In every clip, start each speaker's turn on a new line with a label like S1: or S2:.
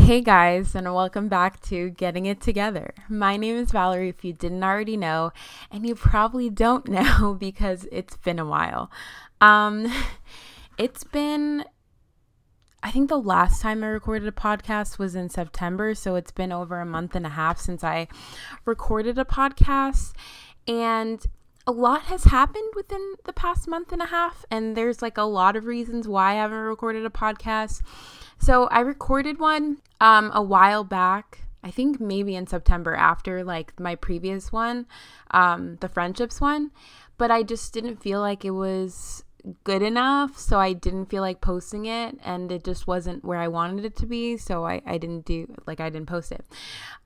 S1: Hey guys, and welcome back to Getting It Together. My name is Valerie, if you didn't already know, and you probably don't know because it's been a while. It's been, I think the last time I recorded a podcast was in September, so it's been over a month and a half since I recorded a podcast, and a lot has happened within the past month and a half, and there's like a lot of reasons why I haven't recorded a podcast. So I recorded one a while back, I think maybe in September after like my previous one, the friendships one, but I just didn't feel like it was good enough, so I didn't feel like posting it, and it just wasn't where I wanted it to be, so I didn't post it.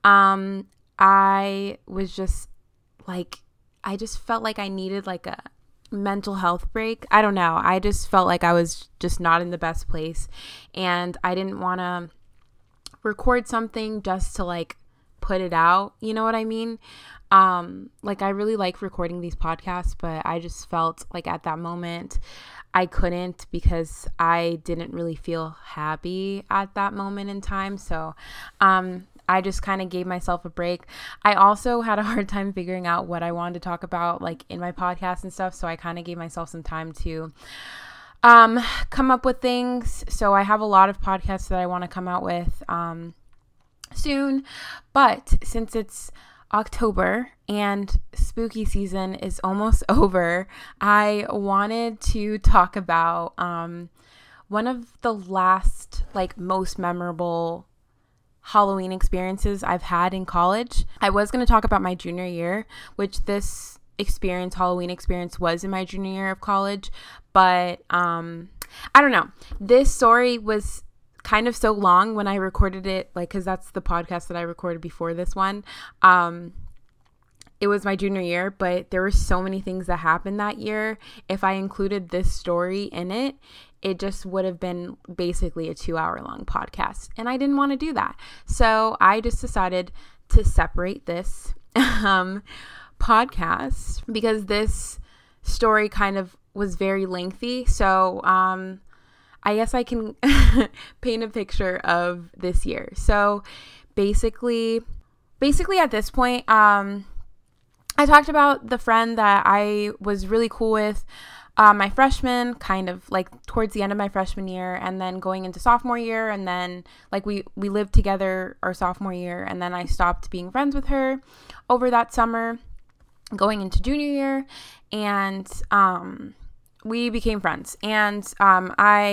S1: I was just like, I just felt like I needed like a mental health break. I don't know. I just felt like I was just not in the best place, and I didn't want to record something just to like put it out. You know what I mean? Like I really like recording these podcasts, but I just felt like at that moment I couldn't because I didn't really feel happy at that moment in time. So, I just kind of gave myself a break. I also had a hard time figuring out what I wanted to talk about like in my podcast and stuff. So I kind of gave myself some time to come up with things. So I have a lot of podcasts that I want to come out with soon. But since it's October and spooky season is almost over, I wanted to talk about one of the last like most memorable Halloween experiences I've had in college. I was going to talk about my junior year, which this Halloween experience was in my junior year of college, but I don't know. This story was kind of so long when I recorded it, like, because that's the podcast that I recorded before this one. It was my junior year, but there were so many things that happened that year. If I included this story in it, it just would have been basically a 2-hour long podcast. And I didn't want to do that. So I just decided to separate this podcast because this story kind of was very lengthy. So I guess I can paint a picture of this year. So basically at this point, I talked about the friend that I was really cool with my freshman, kind of like towards the end of my freshman year, and then going into sophomore year, and then like we lived together our sophomore year, and then I stopped being friends with her over that summer going into junior year, and we became friends. And I'm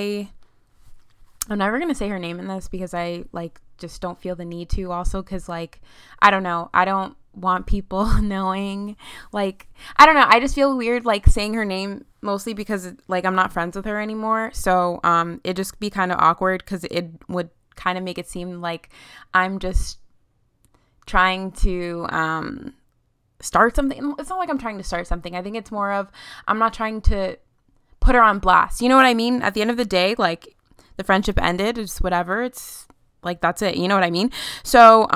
S1: never going to say her name in this because I like just don't feel the need to, also because like I don't know, I don't want people knowing, like I don't know, I just feel weird like saying her name, mostly because like I'm not friends with her anymore. So it just be kind of awkward because it would kind of make it seem like I'm just trying to start something. It's not like I'm trying to start something. I think it's more of I'm not trying to put her on blast. You know what I mean? At the end of the day, like the friendship ended. It's whatever. It's like that's it. You know what I mean? So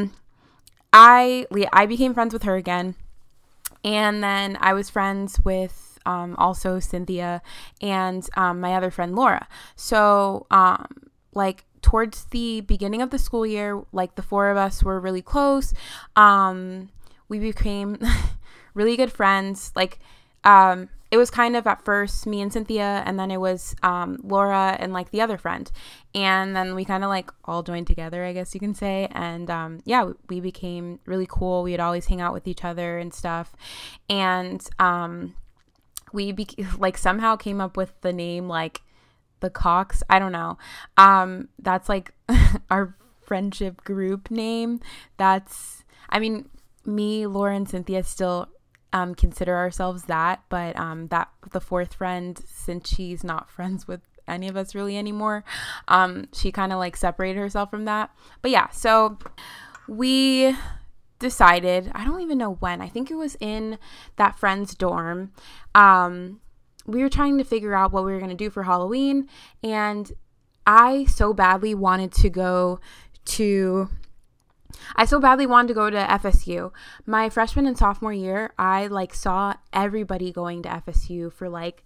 S1: I became friends with her again, and then I was friends with also Cynthia and my other friend Laura. So like towards the beginning of the school year, like the four of us were really close. We became really good friends. Like it was kind of at first me and Cynthia, and then it was Laura and like the other friend, and then we kind of like all joined together, I guess you can say. And yeah, we became really cool. We would always hang out with each other and stuff, and like somehow came up with the name like the Cox. I don't know. That's like our friendship group name. I mean, me, Laura, and Cynthia still consider ourselves that, but that the fourth friend, since she's not friends with any of us really anymore, she kind of like separated herself from that. But yeah, so we decided, I don't even know when, I think it was in that friend's dorm, we were trying to figure out what we were going to do for Halloween, and I so badly wanted to go to FSU. My freshman and sophomore year, I like saw everybody going to FSU for like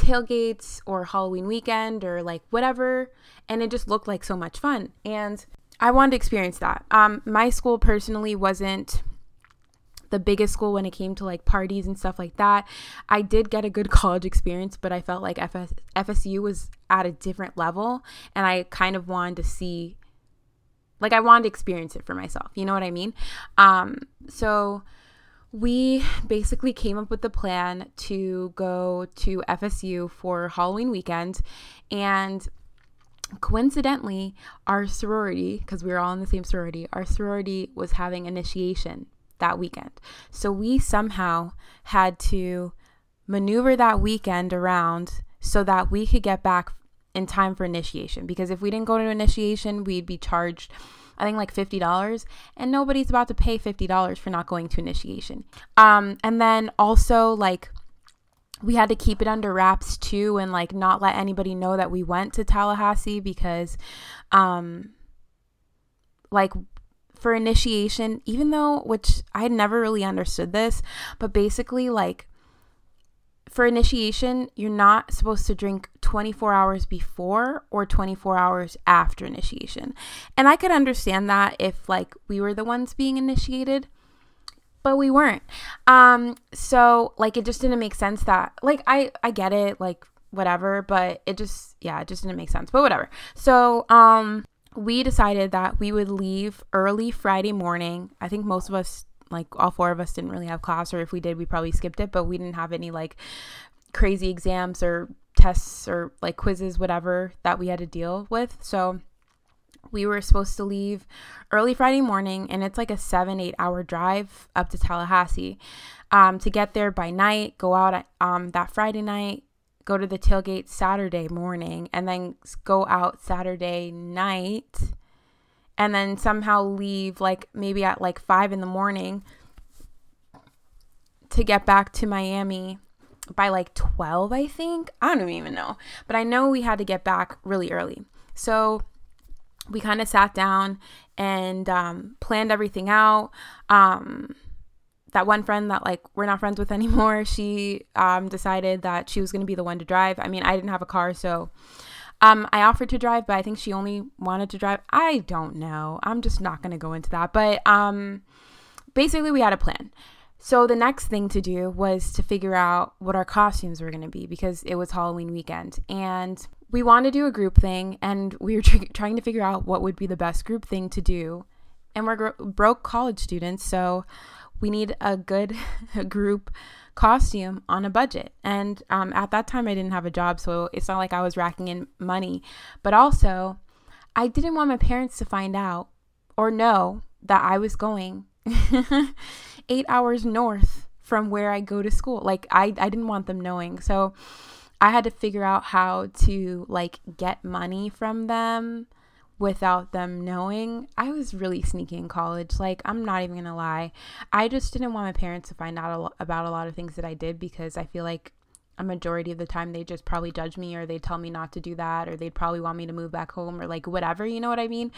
S1: tailgates or Halloween weekend or like whatever, and it just looked like so much fun. And I wanted to experience that. My school personally wasn't the biggest school when it came to like parties and stuff like that. I did get a good college experience, but I felt like FSU was at a different level, and I kind of wanted to see, like, I wanted to experience it for myself. You know what I mean? So we basically came up with the plan to go to FSU for Halloween weekend, and coincidentally, our sorority, because we were all in the same sorority, our sorority was having initiation that weekend. So we somehow had to maneuver that weekend around so that we could get back in time for initiation. Because if we didn't go to initiation, we'd be charged, I think, like $50, and nobody's about to pay $50 for not going to initiation. And then also, like, we had to keep it under wraps too, and like not let anybody know that we went to Tallahassee, because like for initiation, even though, which I had never really understood this, but basically, like, for initiation, you're not supposed to drink 24 hours before or 24 hours after initiation. And I could understand that if like we were the ones being initiated, but we weren't. So like, it just didn't make sense that, like, I get it, like, whatever, but it just didn't make sense, but whatever. So, we decided that we would leave early Friday morning. I think most of us, like all four of us, didn't really have class, or if we did, we probably skipped it, but we didn't have any like crazy exams or tests or like quizzes, whatever, that we had to deal with. So we were supposed to leave early Friday morning, and it's like a 7-8 hour drive up to Tallahassee, to get there by night, go out that Friday night, go to the tailgate Saturday morning, and then go out Saturday night, and then somehow leave like maybe at like 5 a.m. to get back to Miami by like 12, I think. I don't even know, but I know we had to get back really early. So we kind of sat down and planned everything out. That one friend that like we're not friends with anymore, she decided that she was going to be the one to drive. I mean, I didn't have a car, so I offered to drive, but I think she only wanted to drive. I don't know. I'm just not going to go into that. But basically, we had a plan. So the next thing to do was to figure out what our costumes were going to be, because it was Halloween weekend. And we wanted to do a group thing, and we were trying to figure out what would be the best group thing to do. And we're broke college students, so we need a good group costume on a budget. And at that time, I didn't have a job, so it's not like I was racking in money. But also, I didn't want my parents to find out or know that I was going 8 hours north from where I go to school. Like, I didn't want them knowing. So I had to figure out how to like get money from them without them knowing. I was really sneaky in college. Like, I'm not even gonna lie. I just didn't want my parents to find out about a lot of things that I did, because I feel like a majority of the time they just probably judge me, or they'd tell me not to do that, or they'd probably want me to move back home, or like whatever, you know what I mean?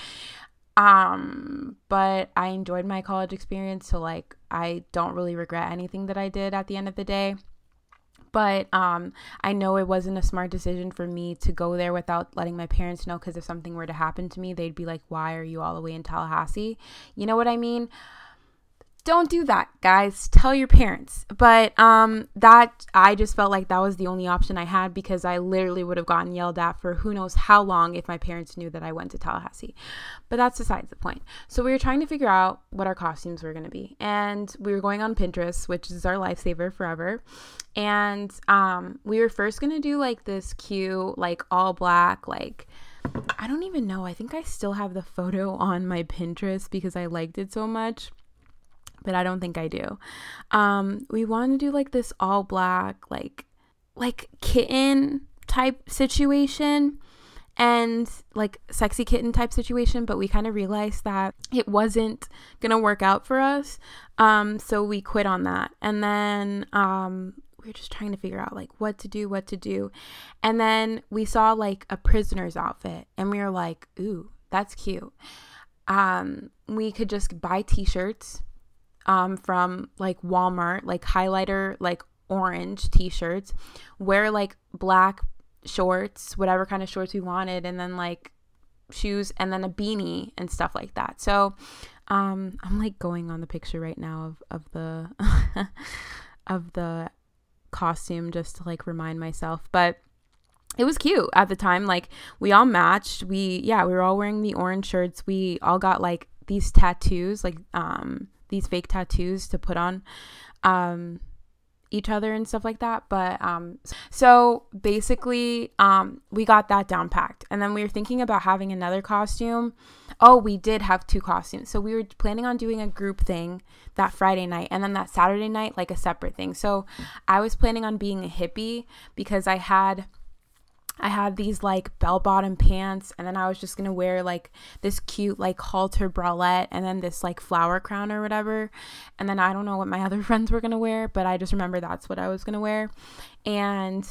S1: But I enjoyed my college experience, so like I don't really regret anything that I did at the end of the day. But I know it wasn't a smart decision for me to go there without letting my parents know, because if something were to happen to me, they'd be like, why are you all the way in Tallahassee? You know what I mean? Don't do that, guys. Tell your parents. But that, I just felt like that was the only option I had, because I literally would have gotten yelled at for who knows how long if my parents knew that I went to Tallahassee. But that's besides the point. So we were trying to figure out what our costumes were going to be. And we were going on Pinterest, which is our lifesaver forever. And we were first going to do like this cute, like all black, like, I don't even know. I think I still have the photo on my Pinterest because I liked it so much, but I don't think I do. We wanted to do like this all black, like kitten type situation, and like sexy kitten type situation, but we kind of realized that it wasn't gonna work out for us. So we quit on that. And then we were just trying to figure out like what to do. And then we saw like a prisoner's outfit, and we were like, ooh, that's cute. We could just buy t-shirts from like Walmart, like highlighter, like orange t-shirts, wear like black shorts, whatever kind of shorts we wanted, and then like shoes, and then a beanie and stuff like that. So I'm like going on the picture right now of the of the costume just to like remind myself, but it was cute at the time. Like, we all matched. We were all wearing the orange shirts. We all got like these tattoos, like these fake tattoos to put on each other and stuff like that. But so basically we got that down packed, and then we were thinking about having another costume. Oh, we did have 2 costumes. So we were planning on doing a group thing that Friday night, and then that Saturday night like a separate thing. So I was planning on being a hippie because I had these like bell-bottom pants, and then I was just gonna wear like this cute like halter bralette, and then this like flower crown or whatever. And then I don't know what my other friends were gonna wear, but I just remember that's what I was gonna wear. And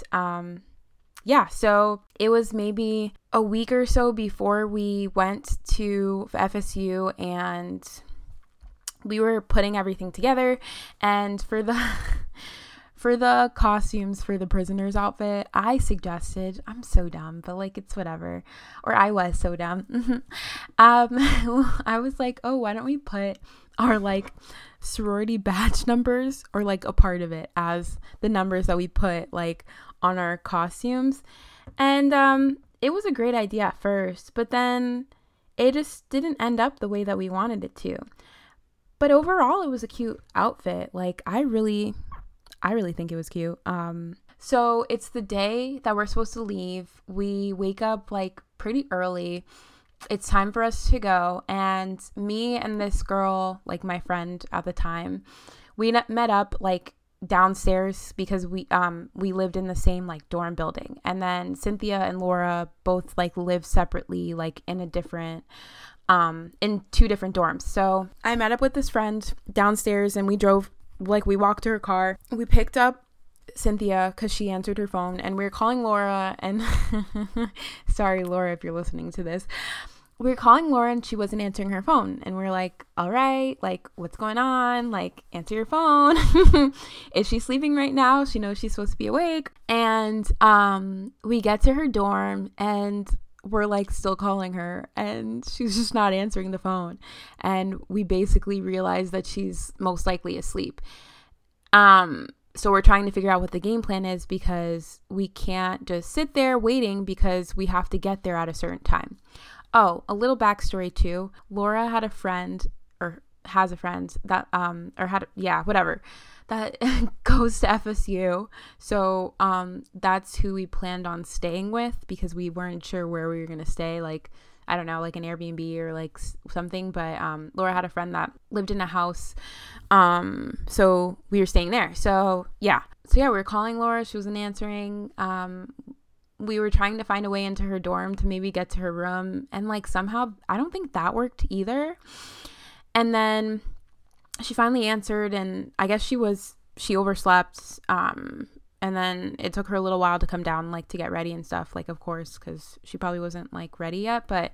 S1: so it was maybe a week or so before we went to FSU, and we were putting everything together. And for the for the costumes for the prisoner's outfit, I suggested, I'm so dumb, but like it's whatever, or I was so dumb. I was like, oh, why don't we put our like sorority badge numbers, or like a part of it, as the numbers that we put like on our costumes. And it was a great idea at first, but then it just didn't end up the way that we wanted it to. But overall, it was a cute outfit. Like, I really think it was cute. So it's the day that we're supposed to leave. We wake up like pretty early. It's time for us to go. And me and this girl, like my friend at the time, we met up like downstairs because we lived in the same like dorm building. And then Cynthia and Laura both like lived separately, like in a different in 2 different dorms. So I met up with this friend downstairs, and we walked to her car. We picked up Cynthia because she answered her phone, and we were calling Laura, and sorry, Laura, if you're listening to this. We were calling Laura, and she wasn't answering her phone. And we were like, all right, like, what's going on? Like, answer your phone. Is she sleeping right now? She knows she's supposed to be awake. And we get to her dorm, and we're like still calling her, and she's just not answering the phone. And we basically realized that she's most likely asleep. So we're trying to figure out what the game plan is, because we can't just sit there waiting, because we have to get there at a certain time. Oh, a little backstory too. Laura had a friend, or has a friend that that goes to FSU. So that's who we planned on staying with, because we weren't sure where we were going to stay. Like, I don't know, like an Airbnb or like something. But Laura had a friend that lived in a house. So we were staying there. So we were calling Laura. She wasn't answering. We were trying to find a way into her dorm to maybe get to her room. And like somehow, I don't think that worked either. And then she finally answered, and I guess she overslept. And then it took her a little while to come down, like to get ready and stuff, like, of course, because she probably wasn't like ready yet. But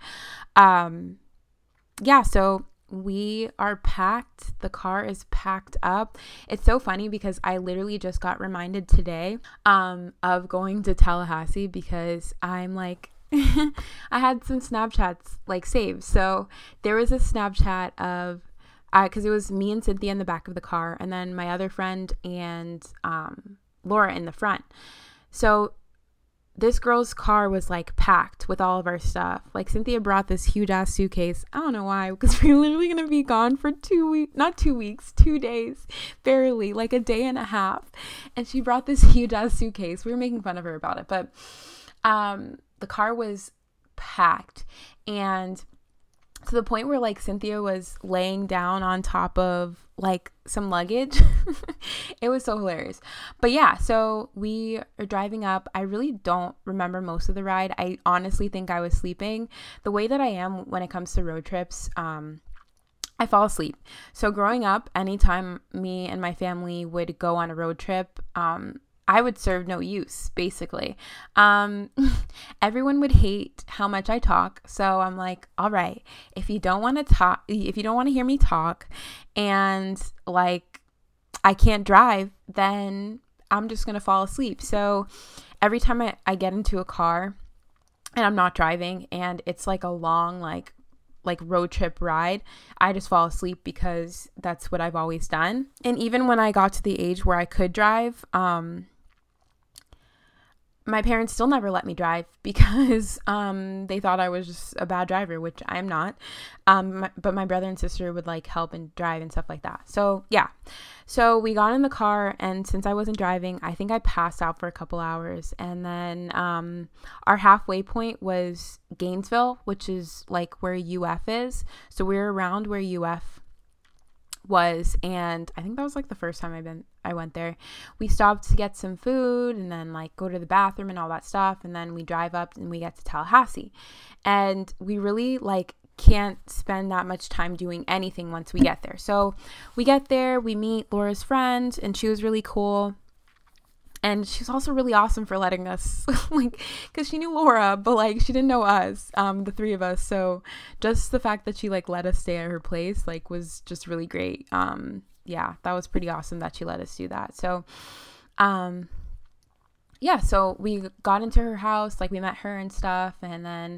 S1: so we are packed. The car is packed up. It's so funny because I literally just got reminded today of going to Tallahassee, because I'm like, I had some Snapchats like saved. So there was a Snapchat of, because it was me and Cynthia in the back of the car, and then my other friend and Laura in the front. So this girl's car was like packed with all of our stuff. Like, Cynthia brought this huge ass suitcase. I don't know why, because we're literally going to be gone for 2 weeks, not 2 weeks, 2 days, barely, like a day and a half. And she brought this huge ass suitcase. We were making fun of her about it, but the car was packed, and to the point where like Cynthia was laying down on top of like some luggage. It was so hilarious. But yeah, so we are driving up. I really don't remember most of the ride. I honestly think I was sleeping. The way that I am when it comes to road trips, I fall asleep. So growing up, anytime me and my family would go on a road trip, I would serve no use, basically. Everyone would hate how much I talk. So I'm like, all right, if you don't want to hear me talk, and like I can't drive, then I'm just going to fall asleep. So every time I get into a car, and I'm not driving and it's like a long like road trip ride, I just fall asleep because that's what I've always done. And even when I got to the age where I could drive, my parents still never let me drive because they thought I was just a bad driver, which I am not. But my brother and sister would like help and drive and stuff like that. So yeah. So we got in the car, and since I wasn't driving, I think I passed out for a couple hours. And then our halfway point was Gainesville, which is like where UF is. So we were around where UF was, and I think that was like the first time I went there. We stopped to get some food and then like go to the bathroom and all that stuff, and then we drive up and we get to Tallahassee, and we really like can't spend that much time doing anything once we get there. So we get there, we meet Laura's friend, and she was really cool. And she's also really awesome for letting us, like, because she knew Laura, but, like, she didn't know us, the three of us. So just the fact that she, like, let us stay at her place, like, was just really great. Yeah, that was pretty awesome that she let us do that. So, yeah, so we got into her house, like, we met her and stuff. And then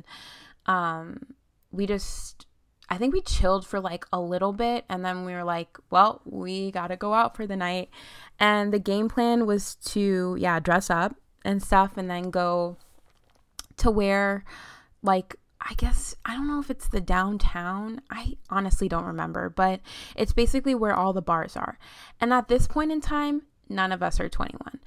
S1: I think we chilled for, like, a little bit. And then we were like, well, we got to go out for the night. And the game plan was to, dress up and stuff and then go to where, like, I guess, I don't know if it's the downtown. I honestly don't remember, but it's basically where all the bars are. And at this point in time, none of us are 21.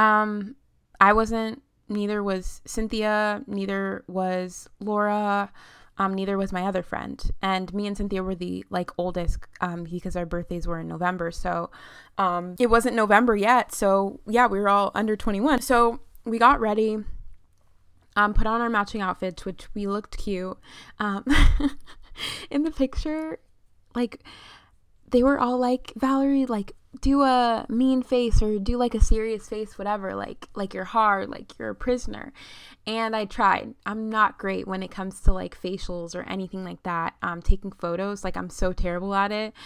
S1: I wasn't, neither was Cynthia, neither was Laura, neither was my other friend. And me and Cynthia were the like oldest because our birthdays were in November. So it wasn't November yet. So yeah, we were all under 21. So we got ready, put on our matching outfits, which we looked cute. In the picture, like they were all like, Valerie, like do a mean face or do like a serious face, whatever, like you're hard, like you're a prisoner. And I tried. I'm not great when it comes to like facials or anything like that. Taking photos, like I'm so terrible at it.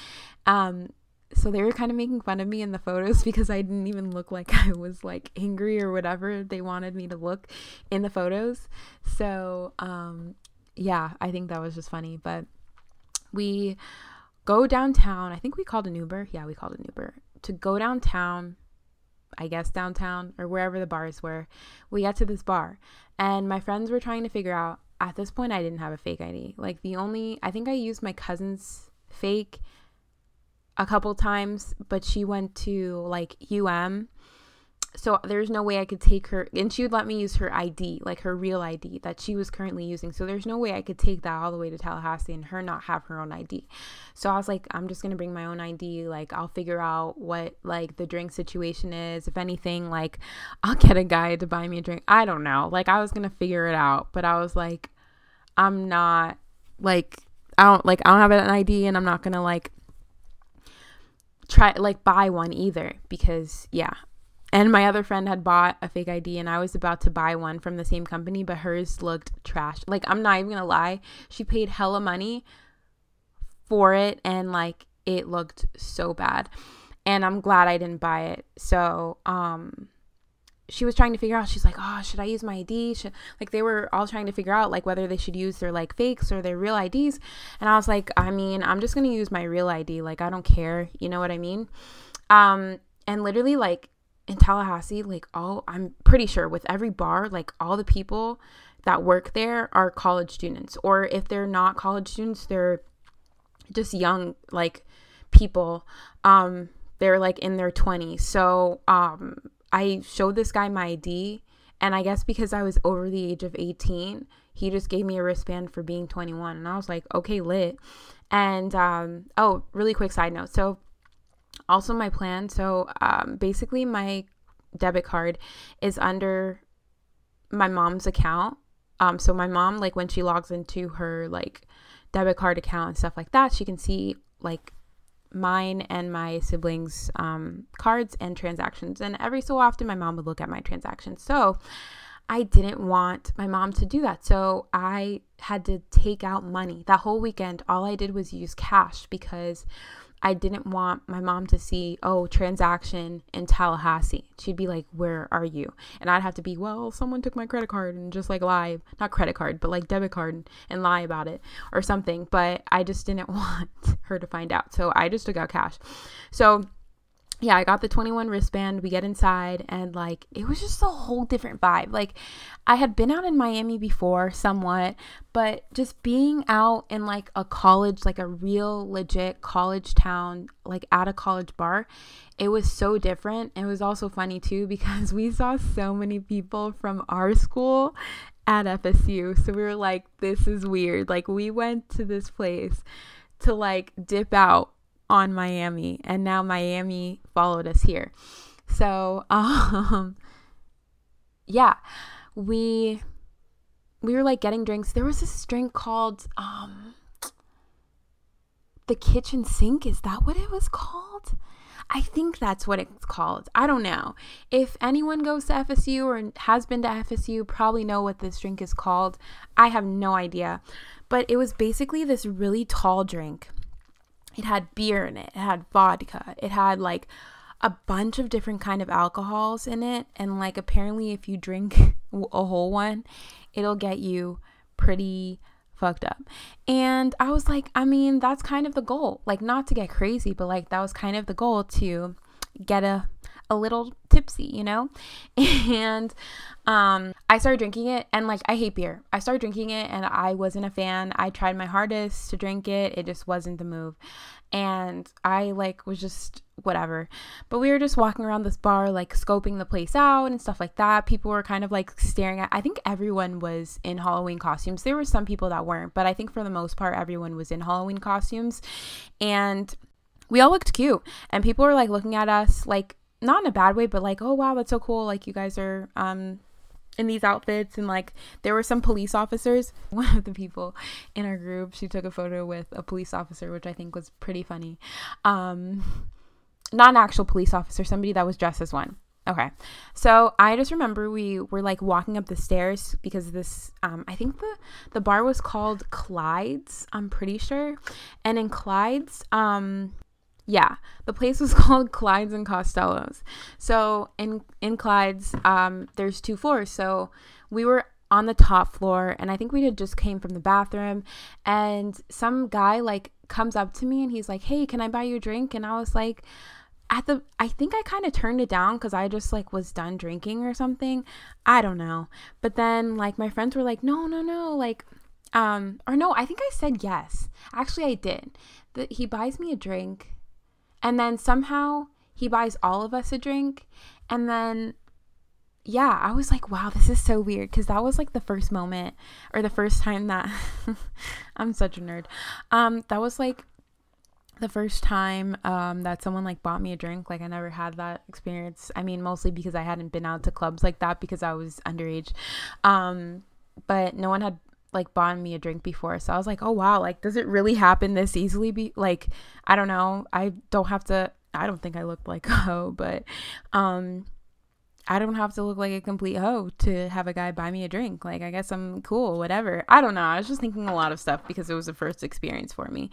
S1: So they were kind of making fun of me in the photos because I didn't even look like I was like angry or whatever they wanted me to look in the photos. So yeah, I think that was just funny. But we go downtown. I think we called an Uber. Yeah, we called an Uber to go downtown, I guess downtown or wherever the bars were. We got to this bar and my friends were trying to figure out, at this point I didn't have a fake ID. Like I think I used my cousin's fake a couple times, but she went to like so there's no way I could take her, and she would let me use her ID, like her real ID that she was currently using. So there's no way I could take that all the way to Tallahassee and her not have her own ID. So I was like, I'm just going to bring my own ID. Like I'll figure out what like the drink situation is. If anything, like I'll get a guy to buy me a drink. I don't know. Like I was going to figure it out, but I was like, I'm not like, I don't have an ID, and I'm not going to like try like buy one either because yeah. And my other friend had bought a fake ID and I was about to buy one from the same company, but hers looked trash. Like, I'm not even gonna lie. She paid hella money for it and like it looked so bad. And I'm glad I didn't buy it. So, she was trying to figure out, she's like, oh, should I use my ID? Like they were all trying to figure out like whether they should use their like fakes or their real IDs. And I was like, I mean, I'm just gonna use my real ID. Like, I don't care. You know what I mean? And literally like, in Tallahassee, like I'm pretty sure with every bar, like all the people that work there are college students, or if they're not college students, they're just young, like people, they're like in their 20s. So, I showed this guy my ID, and I guess because I was over the age of 18, he just gave me a wristband for being 21. And I was like, okay, lit. And, oh, really quick side note. So, also my plan, so basically my debit card is under my mom's account. So my mom, like when she logs into her like debit card account and stuff like that, she can see like mine and my siblings' cards and transactions. And every so often my mom would look at my transactions. So I didn't want my mom to do that. So I had to take out money. That whole weekend, all I did was use cash because I didn't want my mom to see, oh, transaction in Tallahassee. She'd be like, where are you? And I'd have to be, well, someone took my credit card, and just like lie, not credit card, but like debit card, and lie about it or something. But I just didn't want her to find out. So I just took out cash. So yeah, I got the 21 wristband. We get inside, and like it was just a whole different vibe. Like I had been out in Miami before somewhat, but just being out in like a college, like a real legit college town, like at a college bar, it was so different. It was also funny too because we saw so many people from our school at FSU. So we were like, this is weird. Like we went to this place to like dip out on Miami, and now Miami followed us here. So yeah, we were like getting drinks. There was this drink called the kitchen sink. Is that what it was called? I think that's what it's called. I don't know. If anyone goes to FSU or has been to FSU, probably know what this drink is called. I have no idea. But it was basically this really tall drink. It had beer in it. It had vodka. It had like a bunch of different kind of alcohols in it. And like apparently if you drink a whole one, it'll get you pretty fucked up. And I was like, I mean, that's kind of the goal. Like not to get crazy, but like that was kind of the goal, to get a little tipsy, you know? And I started drinking it, and like I hate beer. I started drinking it and I wasn't a fan. I tried my hardest to drink it. It just wasn't the move. And I like was just whatever. But we were just walking around this bar, like scoping the place out and stuff like that. People were kind of like staring at, I think everyone was in Halloween costumes. There were some people that weren't, but I think for the most part, everyone was in Halloween costumes. And we all looked cute, and people were like looking at us, like not in a bad way, but like, oh wow, that's so cool. Like you guys are in these outfits. And like there were some police officers. One of the people in our group, she took a photo with a police officer, which I think was pretty funny. Not an actual police officer, somebody that was dressed as one. Okay, so I just remember we were like walking up the stairs because this I think the bar was called Clyde's, I'm pretty sure. And in Clyde's, yeah, the place was called Clyde's and Costello's. So in Clyde's, there's 2 floors. So we were on the top floor, and I think we had just came from the bathroom, and some guy like comes up to me and he's like, hey, can I buy you a drink? And I was like, I think I kind of turned it down because I just like was done drinking or something. I don't know. But then like my friends were like, no, like, or no, I think I said yes. Actually, I did. He buys me a drink, and then somehow he buys all of us a drink. And then, yeah, I was like, wow, this is so weird. Because that was like the first moment, or the first time that, I'm such a nerd. That was like the first time that someone like bought me a drink. Like I never had that experience. I mean, mostly because I hadn't been out to clubs like that because I was underage. But no one had like bought me a drink before. So I was like, oh wow, like does it really happen this easily? Like, I don't know. I don't think I looked like a hoe, but I don't have to look like a complete hoe to have a guy buy me a drink. Like, I guess I'm cool, whatever. I don't know. I was just thinking a lot of stuff because it was the first experience for me.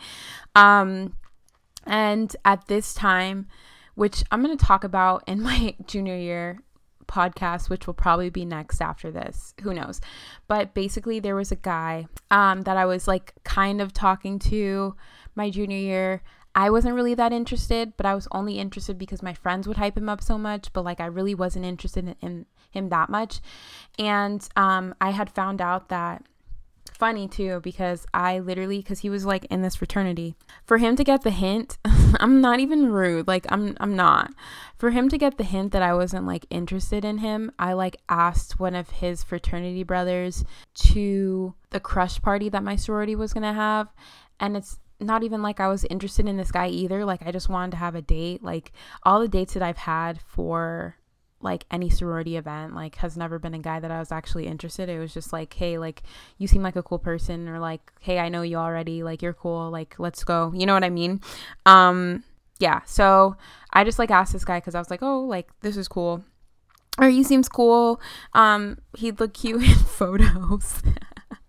S1: And at this time, which I'm going to talk about in my junior year podcast, which will probably be next after this, who knows, but basically there was a guy that I was like kind of talking to my junior year. I wasn't really that interested, but I was only interested because my friends would hype him up so much, but like I really wasn't interested in him that much. And I had found out that, funny too, because because he was like in this fraternity, for him to get the hint, I'm not even rude, like I'm not, for him to get the hint that I wasn't like interested in him, I like asked one of his fraternity brothers to the crush party that my sorority was gonna have. And it's not even like I was interested in this guy either. Like I just wanted to have a date. Like all the dates that I've had for like any sorority event, like has never been a guy that I was actually interested. It was just like, hey, like you seem like a cool person, or like, hey, I know you already, like you're cool, like let's go, you know what I mean? Yeah, so I just like asked this guy because I was like, oh, like this is cool, or he seems cool, he'd look cute in photos.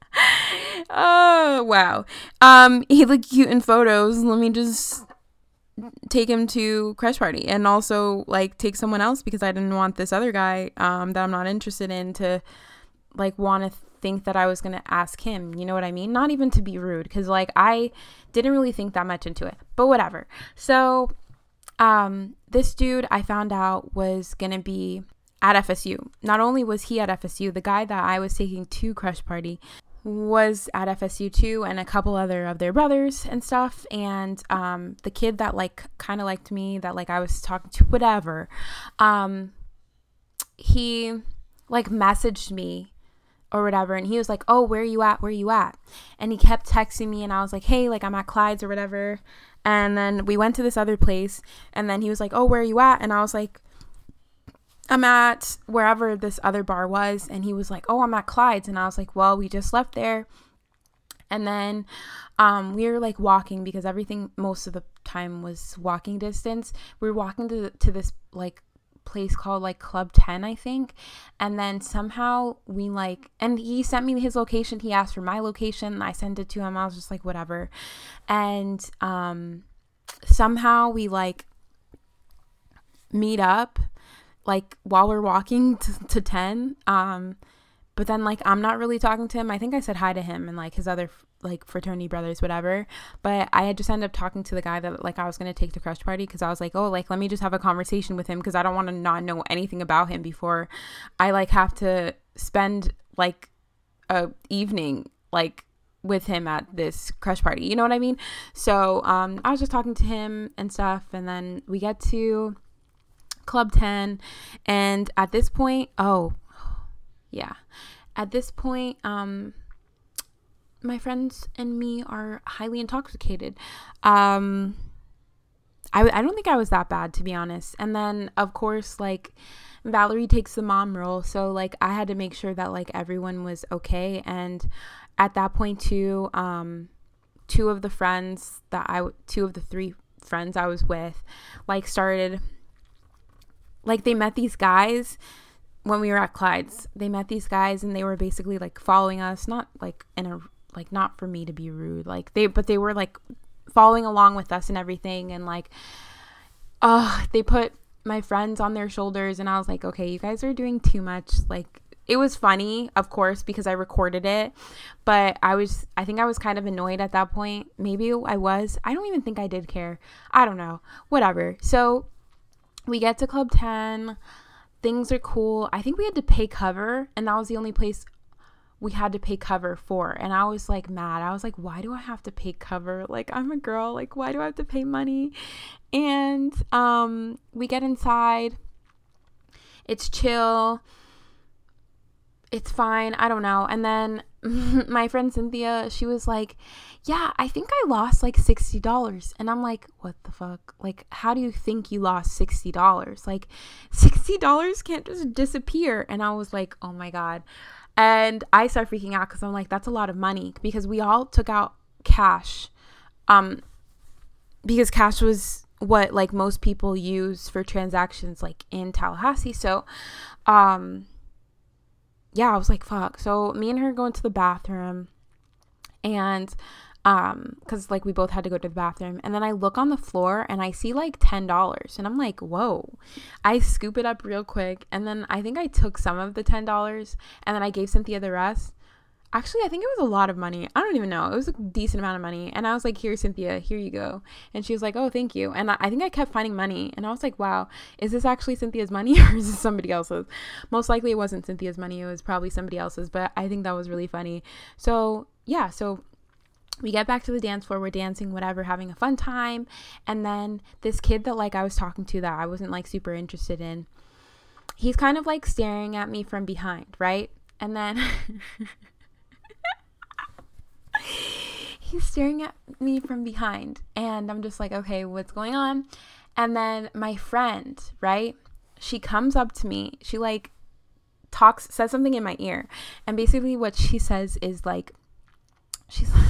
S1: Oh wow, he looked cute in photos. Let me just take him to crush party, and also like take someone else because I didn't want this other guy that I'm not interested in to like want to think that I was going to ask him, you know what I mean? Not even to be rude, because like I didn't really think that much into it, but whatever. So this dude I found out was going to be at FSU. Not only was he at FSU, the guy that I was taking to crush party was at FSU too, and a couple other of their brothers and stuff. And the kid that like kind of liked me, that like I was talking to, whatever, he like messaged me or whatever, and he was like, oh, where you at, and he kept texting me, and I was like, hey, like I'm at Clyde's or whatever. And then we went to this other place, and then he was like, oh, where are you at? And I was like, I'm at wherever this other bar was. And he was like, oh, I'm at Clyde's. And I was like, well, we just left there. And then we were like walking, because everything most of the time was walking distance. We were walking to this like place called like Club 10, I think. And then somehow we like, and he sent me his location. He asked for my location. I sent it to him. I was just like, whatever. And somehow we like meet up like while we're walking to 10. But then like I'm not really talking to him. I think I said hi to him and like his other like fraternity brothers, whatever. But I had just ended up talking to the guy that like I was going to take to crush party, because I was like, oh, like let me just have a conversation with him, because I don't want to not know anything about him before I like have to spend like a evening like with him at this crush party, you know what I mean? So I was just talking to him and stuff, and then we get to Club 10, and at this point, my friends and me are highly intoxicated. I don't think I was that bad, to be honest. And then of course like Valerie takes the mom role, so like I had to make sure that like everyone was okay. And at that point too, two of the three friends I was with like started, like they met these guys when we were at Clyde's. They met these guys, and they were basically like following us, not like in a like, not for me to be rude, like they were like following along with us and everything. And like they put my friends on their shoulders, and I was like, okay, you guys are doing too much. Like it was funny, of course, because I recorded it, but I think I was kind of annoyed at that point. Maybe I don't even think I did care. I don't know, whatever. So we get to Club 10. Things are cool. I think we had to pay cover, and that was the only place we had to pay cover for. And I was like mad. I was like, why do I have to pay cover? Like I'm a girl. Like why do I have to pay money? And we get inside. It's chill. It's fine. I don't know. And then my friend Cynthia, she was like, yeah, I think I lost like $60. And I'm like, what the fuck? Like, how do you think you lost $60? Like, $60 can't just disappear. And I was like, oh my God. And I start freaking out, because I'm like, that's a lot of money, because we all took out cash. Because cash was what like most people use for transactions like in Tallahassee. So, yeah, I was like, fuck. So me and her go into the bathroom, and because like we both had to go to the bathroom, and then I look on the floor and I see like $10, and I'm like, whoa. I scoop it up real quick, and then I think I took some of the $10, and then I gave Cynthia the rest. Actually, I think it was a lot of money. I don't even know. It was a decent amount of money. And I was like, here, Cynthia, here you go. And she was like, oh, thank you. And I think I kept finding money. And I was like, wow, is this actually Cynthia's money, or is this somebody else's? Most likely it wasn't Cynthia's money. It was probably somebody else's. But I think that was really funny. So, yeah. So we get back to the dance floor. We're dancing, whatever, having a fun time. And then this kid that like I was talking to that I wasn't like super interested in, he's kind of like staring at me from behind, right? And then... he's staring at me from behind, and I'm just like, okay, what's going on? And then my friend, right, she comes up to me, she like says something in my ear, and basically what she says is like, she's like,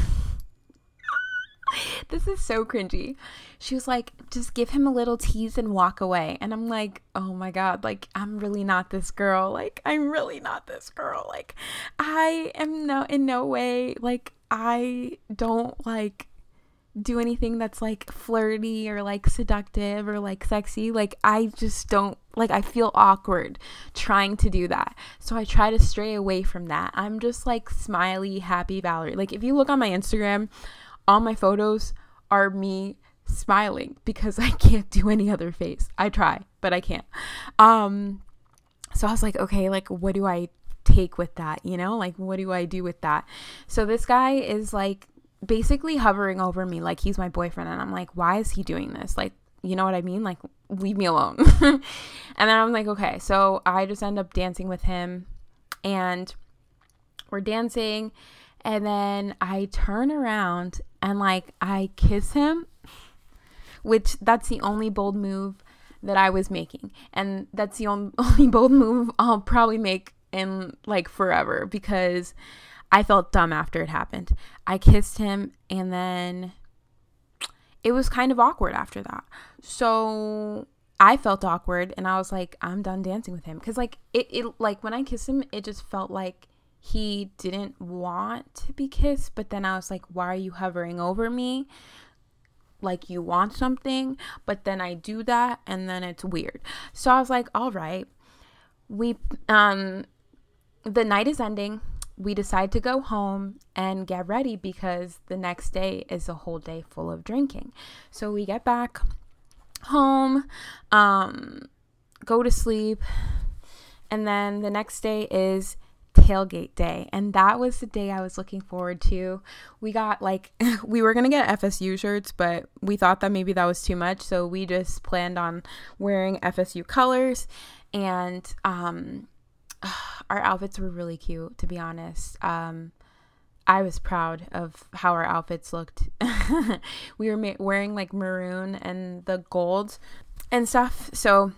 S1: this is so cringy. She was like, just give him a little tease and walk away. And I'm like, oh my God, like, I'm really not this girl. Like, I'm really not this girl. Like, I am in no way, like, I don't like do anything that's like flirty or like seductive or like sexy. Like I just don't, like I feel awkward trying to do that. So I try to stray away from that. I'm just like smiley, happy Valerie. Like if you look on my Instagram, all my photos are me smiling because I can't do any other face. I try, but I can't. So I was like, okay, like what do I take with that? You know, like what do I do with that? So this guy is like basically hovering over me like he's my boyfriend, and I'm like, why is he doing this? Like, you know what I mean? Like, leave me alone. And then I'm like, okay. So I just end up dancing with him, and we're dancing, and then I turn around and like I kiss him, which that's the only bold move that I was making, and that's the only bold move I'll probably make in like forever, because I felt dumb after it happened. I kissed him, and then it was kind of awkward after that. So I felt awkward, and I was like, I'm done dancing with him. Because like it like when I kissed him, it just felt like he didn't want to be kissed. But then I was like, why are you hovering over me? Like you want something, but then I do that, and then it's weird. So I was like, all right. The night is ending. We decide to go home and get ready because the next day is a whole day full of drinking. So we get back home, go to sleep, and then the next day is tailgate day, and that was the day I was looking forward to. We got like we were gonna get FSU shirts, but we thought that maybe that was too much, so we just planned on wearing FSU colors, and our outfits were really cute, to be honest. I was proud of how our outfits looked. We were wearing like maroon and the gold and stuff. So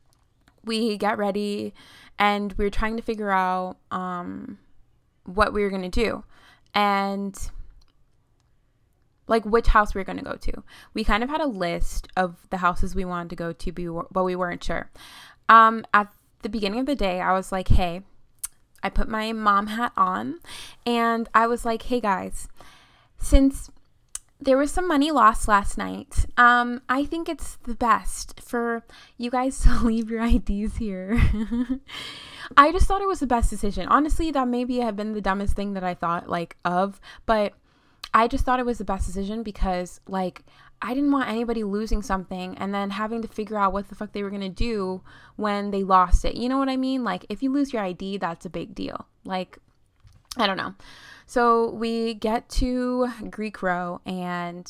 S1: we got ready, and we were trying to figure out what we were going to do and like which house we were going to go to. We kind of had a list of the houses we wanted to go to, but we weren't sure. At the beginning of the day, I was like, hey, I put my mom hat on, and I was like, hey guys, since there was some money lost last night, I think it's the best for you guys to leave your IDs here. I just thought it was the best decision. Honestly, that maybe have been the dumbest thing that I thought like of, but I just thought it was the best decision because like I didn't want anybody losing something and then having to figure out what the fuck they were going to do when they lost it. You know what I mean? Like if you lose your ID, that's a big deal. Like, I don't know. So we get to Greek Row, and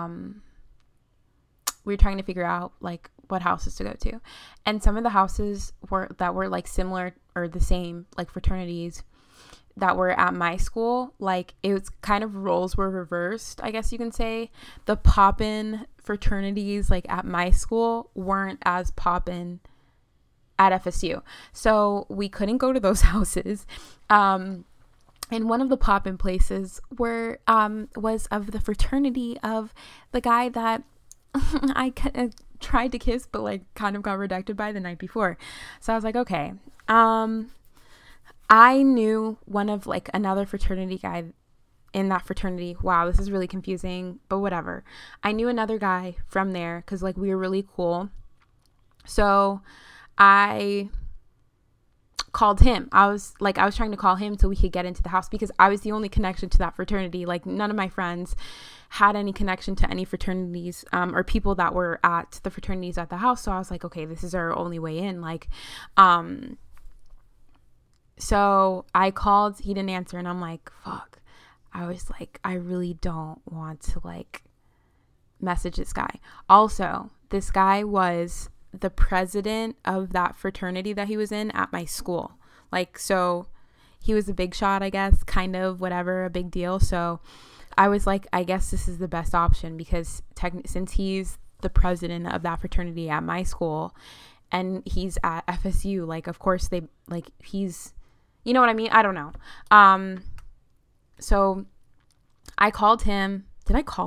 S1: we were trying to figure out like what houses to go to. And some of the houses were like similar or the same, like fraternities that were at my school. Like it was kind of roles were reversed, I guess you can say. The poppin' fraternities like at my school weren't as poppin' at FSU, so we couldn't go to those houses. And one of the poppin' places was of the fraternity of the guy that I tried to kiss, but like kind of got rejected by the night before. So I was like, okay. I knew one of like another fraternity guy in that fraternity. Wow, this is really confusing, but whatever. I knew another guy from there because like we were really cool. So I called him. I was trying to call him so we could get into the house because I was the only connection to that fraternity. Like none of my friends had any connection to any fraternities or people that were at the fraternities at the house. So I was like, okay, this is our only way in. Like, so I called, he didn't answer, and I'm like, fuck. I was like, I really don't want to like message this guy. Also, this guy was the president of that fraternity that he was in at my school. Like, so he was a big shot, I guess, kind of, whatever, a big deal. So I was like, I guess this is the best option because since he's the president of that fraternity at my school and he's at FSU, like, of course they, like, he's, you know what I mean? I don't know. So I called him. Did I call him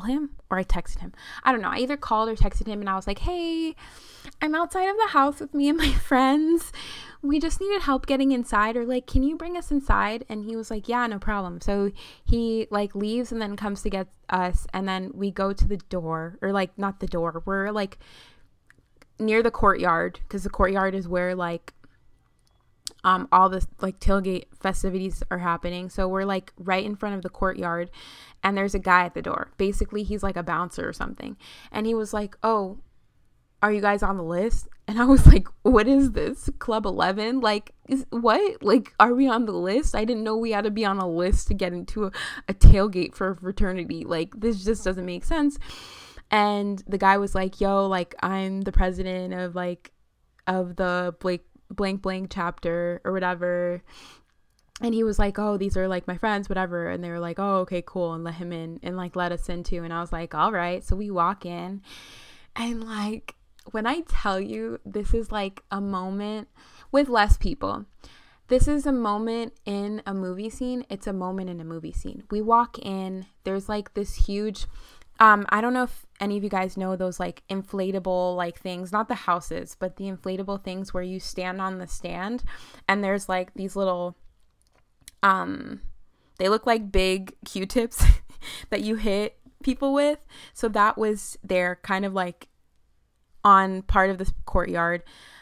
S1: or I texted him. I don't know. I either called or texted him and I was like, hey, I'm outside of the house with me and my friends. We just needed help getting inside, or like, can you bring us inside? And he was like, yeah, no problem. So he like leaves and then comes to get us. And then we go to the door, or like not the door. We're like near the courtyard, because the courtyard is where like all the like tailgate festivities are happening. So we're like right in front of the courtyard, and there's a guy at the door. Basically, he's like a bouncer or something. And he was like, oh, are you guys on the list? And I was like, what is this? Club 11? Like, what? Like, are we on the list? I didn't know we had to be on a list to get into a tailgate for a fraternity. Like, this just doesn't make sense. And the guy was like, yo, like, I'm the president of the blank blank chapter or whatever. And he was like, oh, these are like my friends, whatever. And they were like, oh, okay, cool. And let him in and like let us in too. And I was like, all right. So we walk in, and like, when I tell you, this is like a moment with less people. This is a moment in a movie scene. It's a moment in a movie scene. We walk in, there's like this huge, I don't know if any of you guys know those like inflatable like things, not the houses, but the inflatable things where you stand on the stand, and there's like these little, they look like big Q-tips that you hit people with. So that was there, kind of like on part of this courtyard.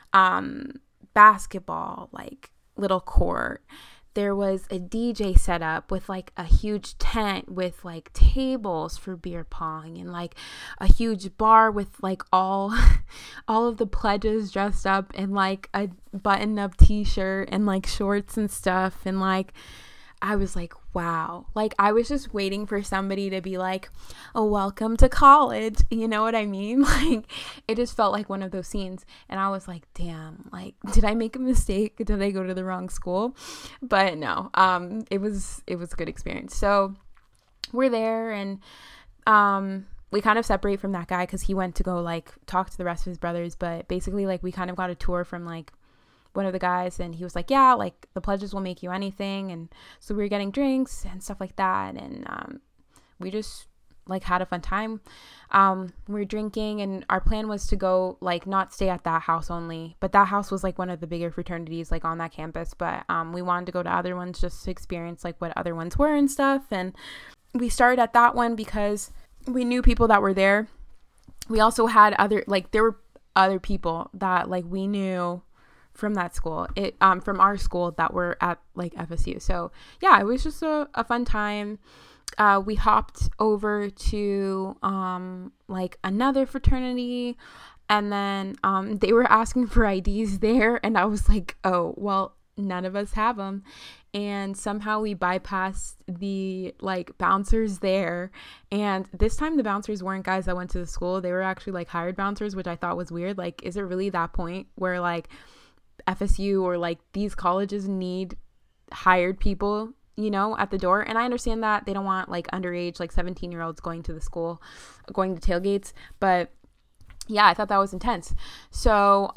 S1: Basketball, like little court. There was a DJ set up with like a huge tent with like tables for beer pong, and like a huge bar with like all of the pledges dressed up in like a button-up t-shirt and like shorts and stuff. And like, I was like, wow. Like, I was just waiting for somebody to be like, oh, welcome to college. You know what I mean? Like, it just felt like one of those scenes. And I was like, damn, like, did I make a mistake? Did I go to the wrong school? But no, it was a good experience. So we're there, and we kind of separate from that guy because he went to go like talk to the rest of his brothers. But basically, like, we kind of got a tour from like one of the guys, and he was like, yeah, like the pledges will make you anything. And so we were getting drinks and stuff like that, and we just like had a fun time. We were drinking, and our plan was to go like not stay at that house only, but that house was like one of the bigger fraternities like on that campus. But we wanted to go to other ones just to experience like what other ones were and stuff. And we started at that one because we knew people that were there. We also had there were other people that like we knew from that school, from our school, that were at like FSU. So yeah, it was just a fun time. We hopped over to like another fraternity, and then they were asking for IDs there, and I was like, oh, well, none of us have them. And somehow we bypassed the like bouncers there. And this time the bouncers weren't guys that went to the school. They were actually like hired bouncers, which I thought was weird. Like, is it really that point where like FSU or like these colleges need hired people, you know, at the door? And I understand that they don't want like underage, like 17-year-olds going to the school, going to tailgates. But yeah, I thought that was intense. So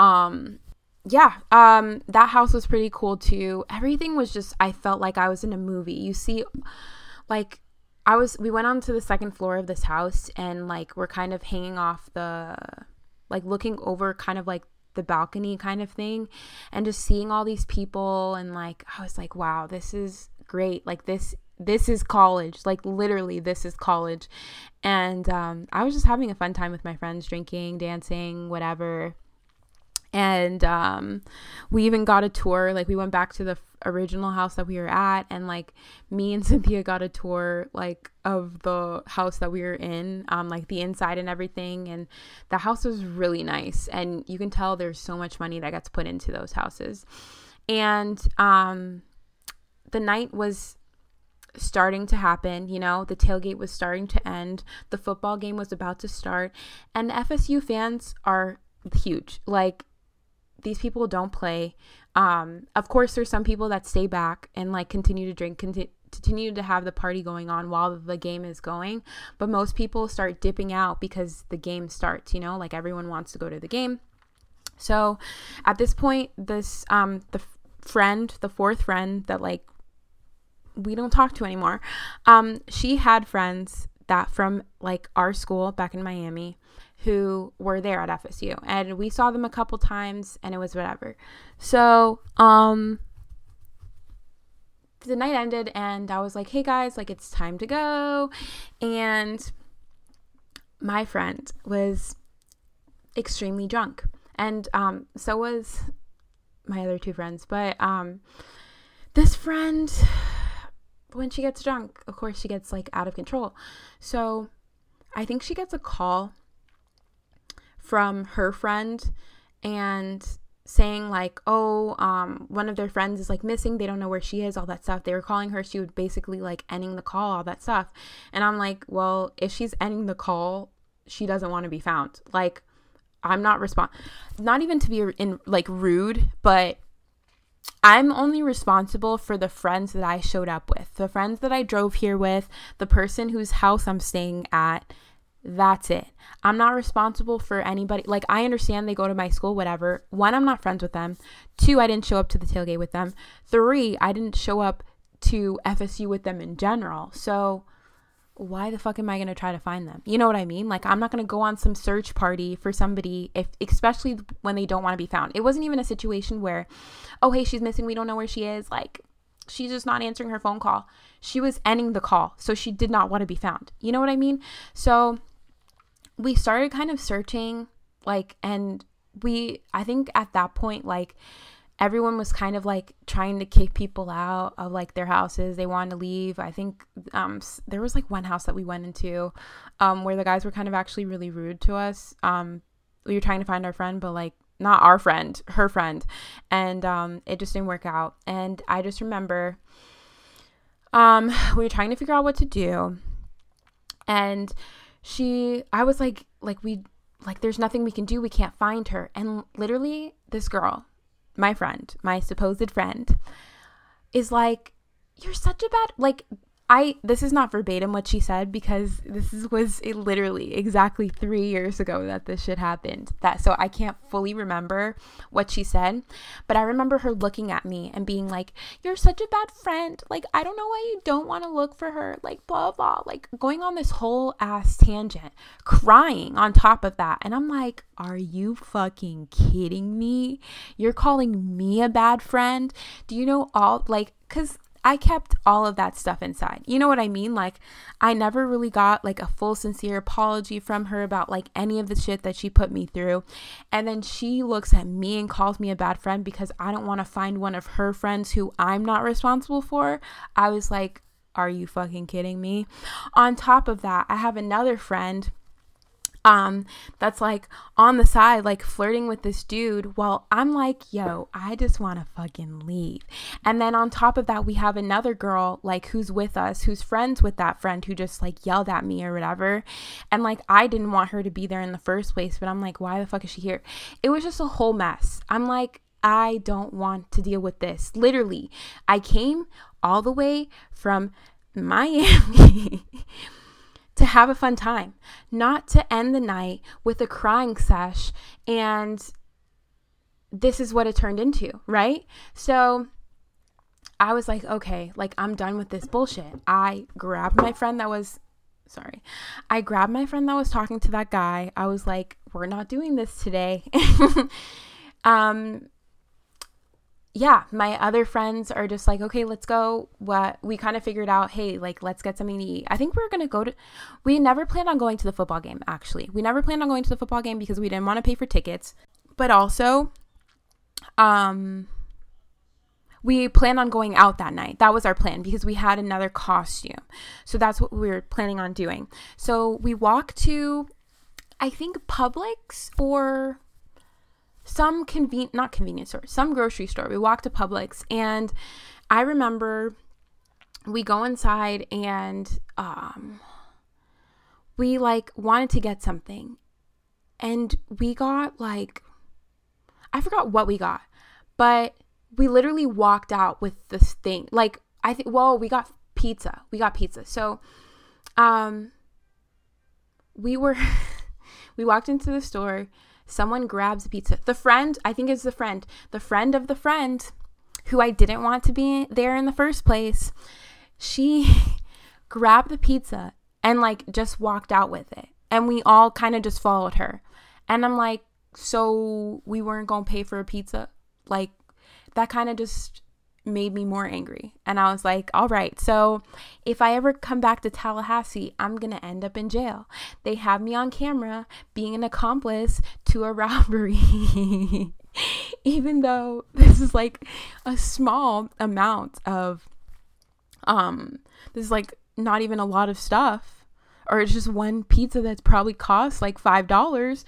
S1: that house was pretty cool too. Everything was just, I felt like I was in a movie. You see, like, we went onto the second floor of this house, and like we're kind of hanging off like looking over kind of like the balcony kind of thing, and just seeing all these people. And like, I was like, wow, this is great. Like, this is college. Like, literally, this is college. And I was just having a fun time with my friends, drinking, dancing, whatever. And we even got a tour. Like, we went back to the original house that we were at, and like me and Cynthia got a tour like of the house that we were in, like the inside and everything. And the house was really nice, and you can tell there's so much money that gets put into those houses. And the night was starting to happen, you know, the tailgate was starting to end, the football game was about to start, and FSU fans are huge. Like, these people don't play. Of course, there's some people that stay back and like continue to drink, continue to have the party going on while the game is going. But most people start dipping out because the game starts, you know, like everyone wants to go to the game. So at this point, this, the fourth friend that like we don't talk to anymore, she had friends that from like our school back in Miami who were there at FSU, and we saw them a couple times and it was whatever. So the night ended and I was like, hey guys, like it's time to go. And my friend was extremely drunk, and so was my other two friends. But this friend, when she gets drunk, of course she gets like out of control. So I think she gets a call from her friend and saying like, oh, one of their friends is like missing, they don't know where she is, all that stuff. They were calling her, she would basically like ending the call, all that stuff. And I'm like, well, if she's ending the call, she doesn't want to be found. Like, I'm not not even to be in like rude, but I'm only responsible for the friends that I showed up with, the friends that I drove here with, the person whose house I'm staying at. That's it. I'm not responsible for anybody. Like, I understand they go to my school, whatever. 1, I'm not friends with them. 2, I didn't show up to the tailgate with them. 3, I didn't show up to FSU with them in general. So why the fuck am I going to try to find them? You know what I mean? Like, I'm not going to go on some search party for somebody, especially when they don't want to be found. It wasn't even a situation where, oh, hey, she's missing, we don't know where she is. Like, she's just not answering her phone call. She was ending the call, so she did not want to be found. You know what I mean? So we started kind of searching, like, and I think at that point, like, everyone was kind of like trying to kick people out of like their houses. They wanted to leave. I think there was like one house that we went into where the guys were kind of actually really rude to us. We were trying to find our friend, but like not our friend, her friend. And it just didn't work out. And I just remember we were trying to figure out what to do. And I was like, there's nothing we can do. We can't find her. And literally this girl, my friend, my supposed friend, is like, you're such a bad, like, this is not verbatim what she said, because was literally exactly 3 years ago that this shit happened. So I can't fully remember what she said, but I remember her looking at me and being like, you're such a bad friend. Like, I don't know why you don't want to look for her. Like, blah, blah, like going on this whole ass tangent, crying on top of that. And I'm like, are you fucking kidding me? You're calling me a bad friend? Do you know cause I kept all of that stuff inside. You know what I mean? Like, I never really got like a full sincere apology from her about like any of the shit that she put me through. And then she looks at me and calls me a bad friend because I don't want to find one of her friends who I'm not responsible for. I was like, are you fucking kidding me? On top of that, I have another friend that's like on the side, like flirting with this dude, while I'm like, yo, I just want to fucking leave. And then on top of that, we have another girl like who's with us, who's friends with that friend who just like yelled at me or whatever. And like, I didn't want her to be there in the first place, but I'm like, why the fuck is she here? It was just a whole mess. I'm like, I don't want to deal with this. Literally, I came all the way from Miami to have a fun time, not to end the night with a crying sesh. And this is what it turned into, right? So I was like, okay, like, I'm done with this bullshit. I grabbed my friend that was talking to that guy. I was like, we're not doing this today. Yeah, my other friends are just like, okay, let's go. We kind of figured out, hey, like, let's get something to eat. I think we're going to we never planned on going to the football game, actually. We never planned on going to the football game because we didn't want to pay for tickets. But also, we planned on going out that night. That was our plan because we had another costume. So that's what we were planning on doing. So we walked to, I think, Publix or some not convenience store, some grocery store. We walked to Publix, and I remember we go inside and we like wanted to get something, and we got like, I forgot what we got, but we literally walked out with this thing. Like, we got pizza. So we walked into the store. Someone grabs a pizza. The friend, I think it's the friend of the friend who I didn't want to be there in the first place. She grabbed the pizza and like just walked out with it. And we all kind of just followed her. And I'm like, so we weren't going to pay for a pizza? Like, that kind of just made me more angry. And I was like, all right, so if I ever come back to Tallahassee, I'm going to end up in jail. They have me on camera being an accomplice to a robbery. Even though this is like a small amount of, this is like not even a lot of stuff, or it's just one pizza that's probably cost like $5.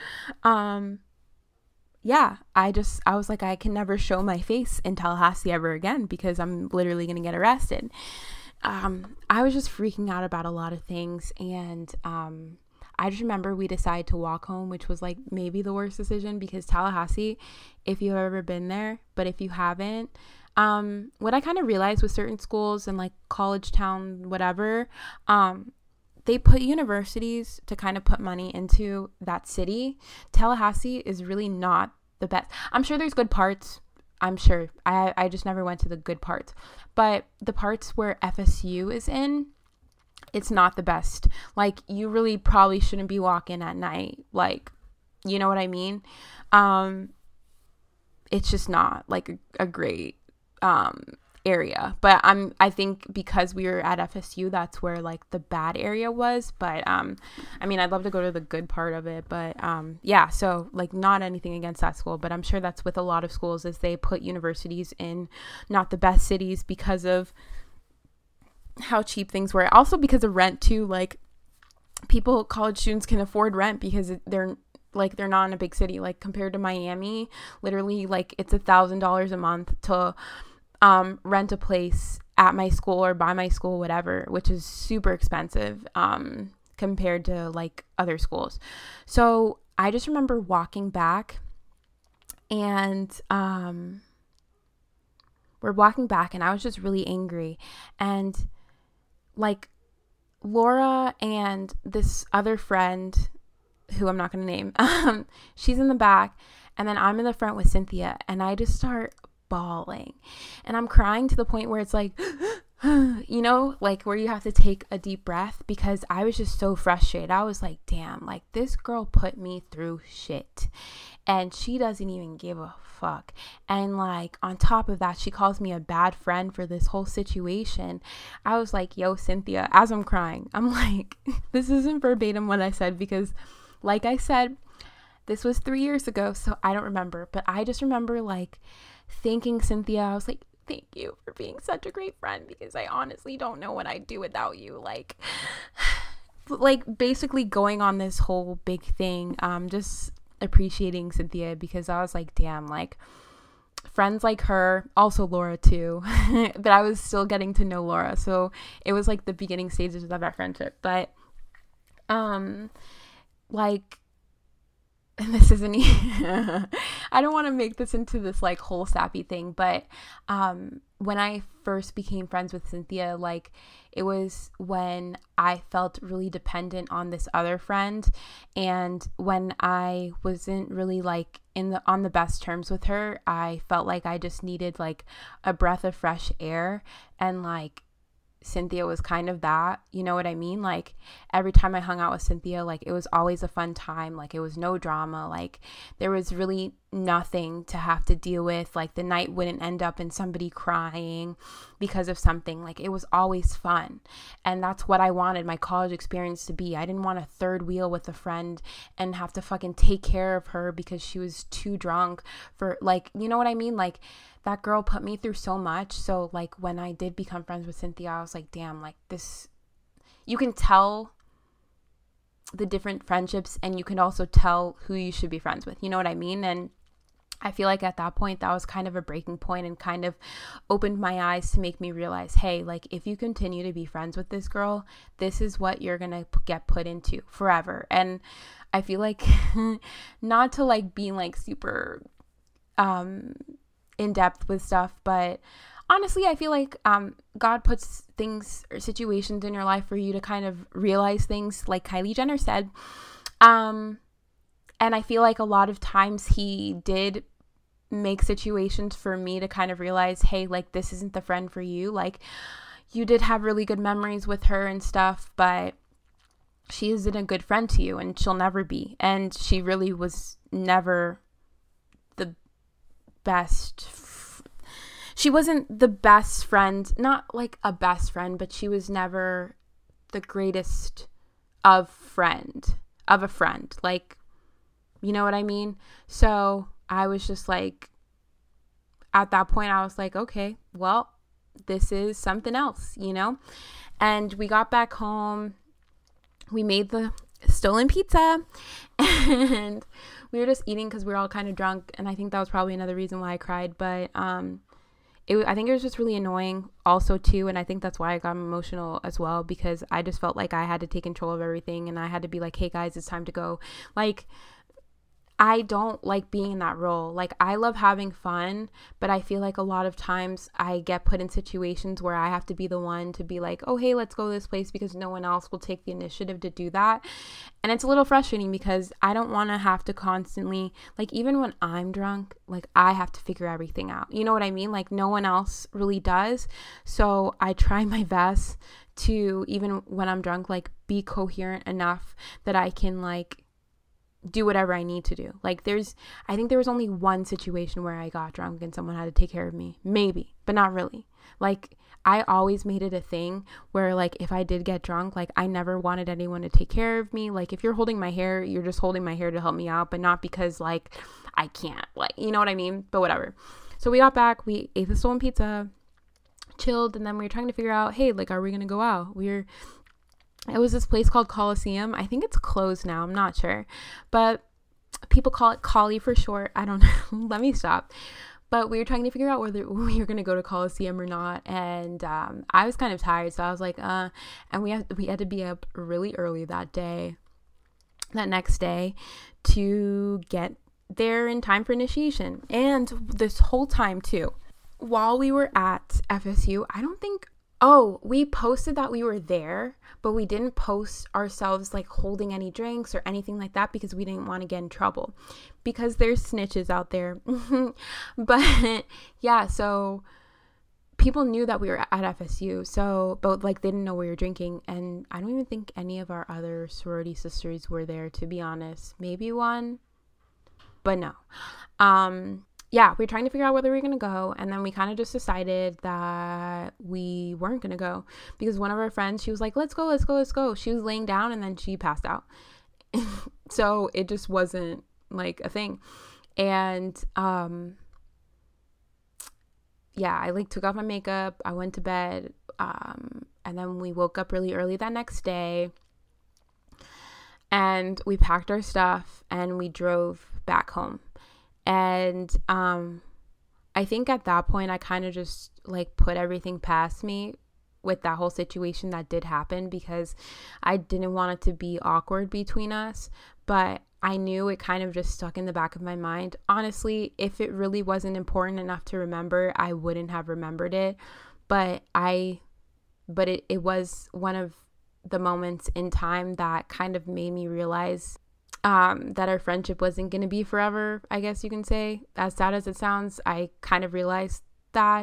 S1: Yeah, I was like, I can never show my face in Tallahassee ever again because I'm literally going to get arrested. I was just freaking out about a lot of things. And I just remember we decided to walk home, which was like maybe the worst decision, because Tallahassee, if you've ever been there, but if you haven't, what I kind of realized with certain schools and like college town, whatever, they put universities to kind of put money into that city. Tallahassee is really not the best. I'm sure there's good parts. I'm sure. I just never went to the good parts. But the parts where FSU is in, it's not the best. Like, you really probably shouldn't be walking at night. Like, you know what I mean? It's just not like a great area. But I think because we were at FSU, that's where like the bad area was. But I mean, I'd love to go to the good part of it, but yeah, so like not anything against that school, but I'm sure that's with a lot of schools, is they put universities in not the best cities because of how cheap things were. Also because of rent too. Like, college students can afford rent because they're not in a big city. Like, compared to Miami, literally like it's $1,000 a month to rent a place at my school or by my school, whatever, which is super expensive compared to like other schools. So I just remember walking back, and we're walking back, and I was just really angry. And like, Laura and this other friend who I'm not going to name, she's in the back, and then I'm in the front with Cynthia, and I just start bawling, and I'm crying to the point where it's like, you know, like where you have to take a deep breath, because I was just so frustrated. I was like, damn, like this girl put me through shit and she doesn't even give a fuck. And like, on top of that, she calls me a bad friend for this whole situation. I was like, yo, Cynthia, as I'm crying, I'm like, this isn't verbatim what I said, because like I said, this was 3 years ago, so I don't remember, but I just remember like thanking Cynthia. I was like, thank you for being such a great friend, because I honestly don't know what I'd do without you. Like basically going on this whole big thing, just appreciating Cynthia, because I was like, damn, like friends like her, also Laura too, but I was still getting to know Laura, so it was like the beginning stages of our friendship. But like, and this isn't I don't want to make this into this like whole sappy thing, but when I first became friends with Cynthia, like it was when I felt really dependent on this other friend, and when I wasn't really like on the best terms with her, I felt like I just needed like a breath of fresh air, and like Cynthia was kind of that, you know what I mean? Like every time I hung out with Cynthia, like it was always a fun time. Like it was no drama. Like there was really nothing to have to deal with. Like the night wouldn't end up in somebody crying because of something. Like it was always fun. And that's what I wanted my college experience to be. I didn't want a third wheel with a friend and have to fucking take care of her because she was too drunk for, like, you know what I mean? Like that girl put me through so much. So like when I did become friends with Cynthia, I was like, damn, like this, you can tell the different friendships, and you can also tell who you should be friends with. You know what I mean? And I feel like at that point, that was kind of a breaking point and kind of opened my eyes to make me realize, hey, like if you continue to be friends with this girl, this is what you're going to get put into forever. And I feel like not to like being like super in depth with stuff, but honestly, I feel like God puts things or situations in your life for you to kind of realize things, like Kylie Jenner said. And I feel like a lot of times he did make situations for me to kind of realize, hey, like this isn't the friend for you. Like you did have really good memories with her and stuff, but she isn't a good friend to you, and she'll never be. And she really was never the best. She wasn't the best friend, not like a best friend, but she was never the greatest of a friend. Like, you know what I mean? So I was just like, at that point, I was like, okay, well, this is something else, you know? And we got back home. We made the stolen pizza and we were just eating because we were all kind of drunk. And I think that was probably another reason why I cried. But I think it was just really annoying also too. And I think that's why I got emotional as well, because I just felt like I had to take control of everything. And I had to be like, hey guys, it's time to go. Like, I don't like being in that role. Like, I love having fun, but I feel like a lot of times I get put in situations where I have to be the one to be like, oh, hey, let's go to this place, because no one else will take the initiative to do that. And it's a little frustrating because I don't want to have to constantly, like, even when I'm drunk, like, I have to figure everything out. You know what I mean? Like, no one else really does. So I try my best to, even when I'm drunk, like, be coherent enough that I can, like, do whatever I need to do. Like, I think there was only one situation where I got drunk and someone had to take care of me, maybe, but not really. Like, I always made it a thing where, like, if I did get drunk, like, I never wanted anyone to take care of me. Like, if you're holding my hair, you're just holding my hair to help me out, but not because, like, I can't, like, you know what I mean? But whatever. So we got back, we ate the stolen pizza, chilled, and then we were trying to figure out, hey, like, are we gonna go out? It was this place called Coliseum. I think it's closed now. I'm not sure. But people call it Collie for short. I don't know. Let me stop. But we were trying to figure out whether we were going to go to Coliseum or not. And I was kind of tired. So I was like, and we had to be up really early that next day, to get there in time for initiation. And this whole time too, while we were at FSU, we posted that we were there, but we didn't post ourselves like holding any drinks or anything like that, because we didn't want to get in trouble, because there's snitches out there. But yeah, so people knew that we were at FSU, but like, they didn't know we were drinking. And I don't even think any of our other sorority sisters were there, to be honest. Maybe one, but no. Yeah, we were trying to figure out whether we were going to go. And then we kind of just decided that we weren't going to go, because one of our friends, she was like, let's go. She was laying down and then she passed out. So it just wasn't like a thing. And, yeah, I like took off my makeup. I went to bed. And then we woke up really early that next day, and we packed our stuff and we drove back home. And I think at that point I kind of just like put everything past me with that whole situation that did happen, because I didn't want it to be awkward between us. But I knew it kind of just stuck in the back of my mind. Honestly, if it really wasn't important enough to remember, I wouldn't have remembered it. But it was one of the moments in time that kind of made me realize that our friendship wasn't going to be forever, I guess you can say. As sad as it sounds, I kind of realized that.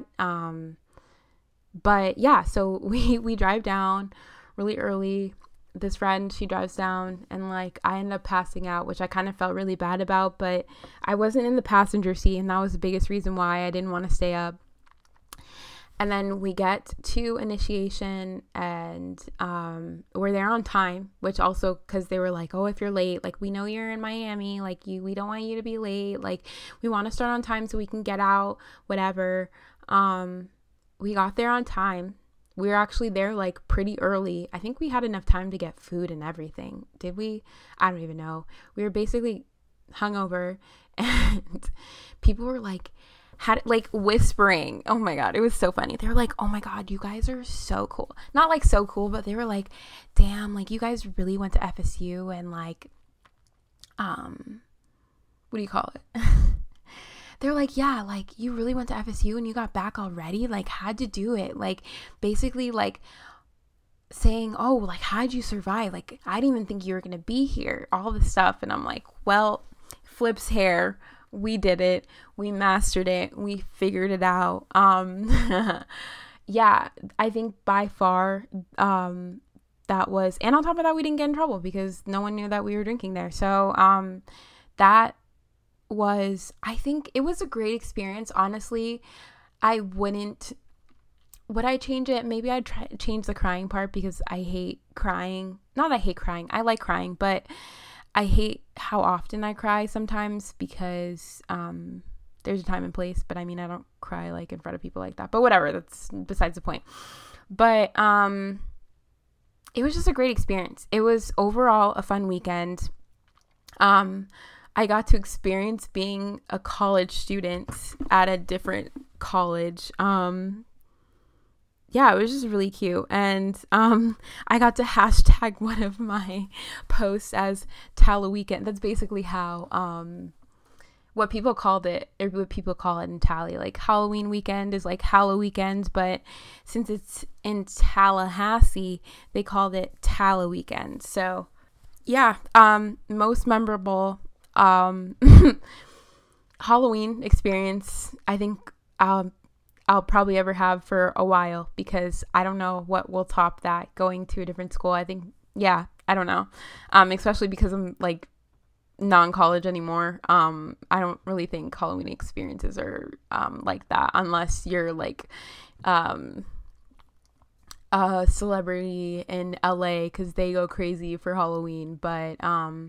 S1: But yeah, so we drive down really early. This friend, she drives down, and like, I ended up passing out, which I kind of felt really bad about, but I wasn't in the passenger seat, and that was the biggest reason why I didn't want to stay up. And then we get to initiation, and we're there on time, which also, because they were like, oh, if you're late, like, we know you're in Miami, like, we don't want you to be late, like, we want to start on time so we can get out, whatever. We got there on time. We were actually there like pretty early. I think we had enough time to get food and everything. Did we? I don't even know. We were basically hungover, and people were like, had like whispering. Oh my God, it was so funny. They were like, oh my God, you guys are so cool. Not like so cool, but they were like, damn, like, you guys really went to FSU, and like, what do you call it? They're like, yeah, like, you really went to FSU and you got back already? Like, how'd you do it? Like, basically, like, saying, oh, like, how'd you survive? Like, I didn't even think you were going to be here. All this stuff. And I'm like, well, Flip's hair. We did it. We mastered it. We figured it out. Yeah, I think by far, that was, and on top of that, we didn't get in trouble because no one knew that we were drinking there. So that was, I think it was a great experience. Honestly, would I change it? Maybe I'd change the crying part because I hate crying. Not I hate crying. I like crying, but I hate how often I cry sometimes because there's a time and place. But I mean, I don't cry like in front of people like that. But whatever, that's besides the point. But it was just a great experience. It was overall a fun weekend. I got to experience being a college student at a different college. Yeah, it was just really cute. And I got to hashtag one of my posts as Tala Weekend. That's basically how what people called it, or what people call it in Tally. Like Halloween weekend is like Halloween weekend, but since it's in Tallahassee, they called it Tala Weekend. So yeah, most memorable Halloween experience I think I'll probably ever have for a while, because I don't know what will top that, going to a different school. I think, yeah, I don't know. Especially because I'm like non-college anymore. I don't really think Halloween experiences are like that, unless you're like a celebrity in LA, because they go crazy for Halloween. But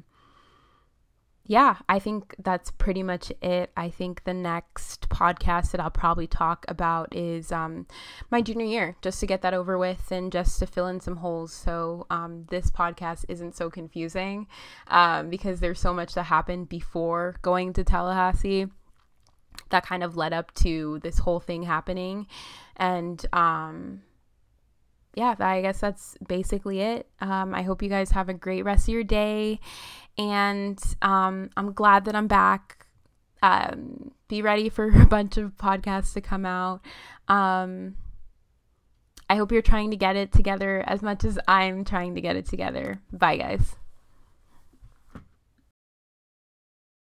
S1: yeah, I think that's pretty much it. I think the next podcast that I'll probably talk about is my junior year, just to get that over with and just to fill in some holes. So this podcast isn't so confusing because there's so much that happened before going to Tallahassee that kind of led up to this whole thing happening. And yeah, I guess that's basically it. I hope you guys have a great rest of your day. And I'm glad that I'm back. Be ready for a bunch of podcasts to come out. I hope you're trying to get it together as much as I'm trying to get it together. Bye, guys.